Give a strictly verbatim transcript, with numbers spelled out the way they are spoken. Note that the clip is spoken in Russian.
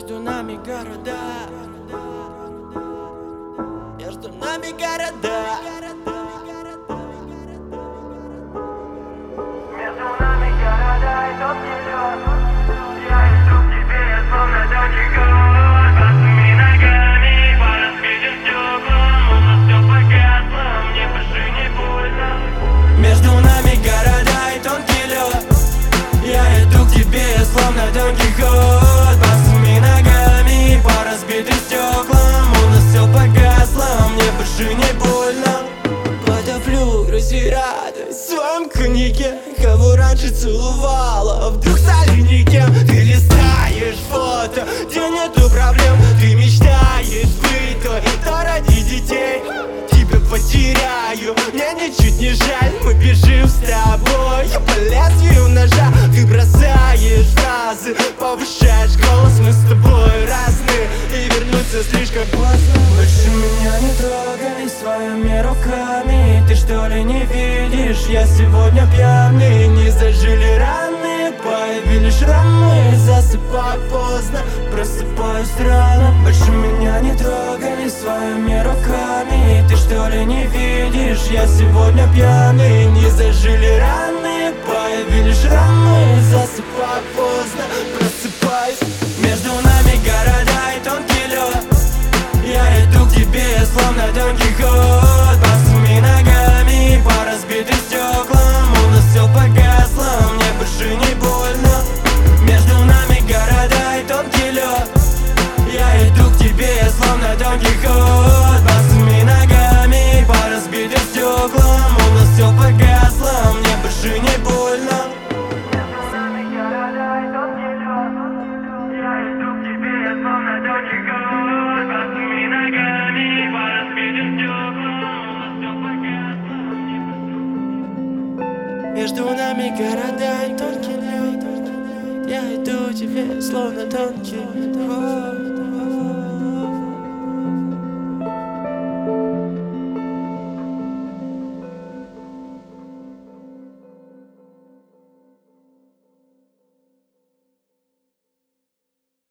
Между нами города, между нами города, между нами города и тот миллион. Я иду к тебе, словно далекий год. Босыми ногами по разбитым стеклам. У нас все погасло, мне больше не больно. между нами города и тонкий лед. Я иду к тебе, словно Дон Кихот. Босыми ногами по разбитым стеклам. У нас все погасло, мне больше не больно. Потоплю грусть и радость в своем коньяке. Кого раньше целовала, вдруг стали никем. Ты листаешь фото, где нету проблем. Ты мечтаешь быть той, кто родит детей. Тебя потеряю, мне ничуть не жаль. Мы бежим с тобой по лезвию ножа. Ты бросаешь фразы, повышаешь голос. Мы с тобой разные, и вернуться слишком поздно. Больше меня не трогай своими руками. Ты что ли не видишь, я сегодня пьяный. Не зажили раны, появились шрамы. Засыпаю поздно, просыпаюсь рано. Больше меня не трогай своими руками. Ты что ли не видишь, я сегодня пьяный. Не зажили раны, появились шрамы. Засыпаю поздно, просыпаюсь. Между нами города и тонкий лед. Я иду к тебе, словно Дон Кихот. Босыми ногами по разбитым стеклам. У нас все погасло, мне больше не больно. Между нами города и тонкий лед. Я иду к тебе, словно Дон Кихот. Босыми ногами по разбитым стеклам. У нас все погасло, мне больше не больно. Между нами города и тонкий лед. Я иду к тебе, словно Дон Кихот. Босыми ногами по разбитым стеклам. У нас все погасло, мне больше. Между нами города и тонкий лед. Я иду к тебе, словно Дон Кихот.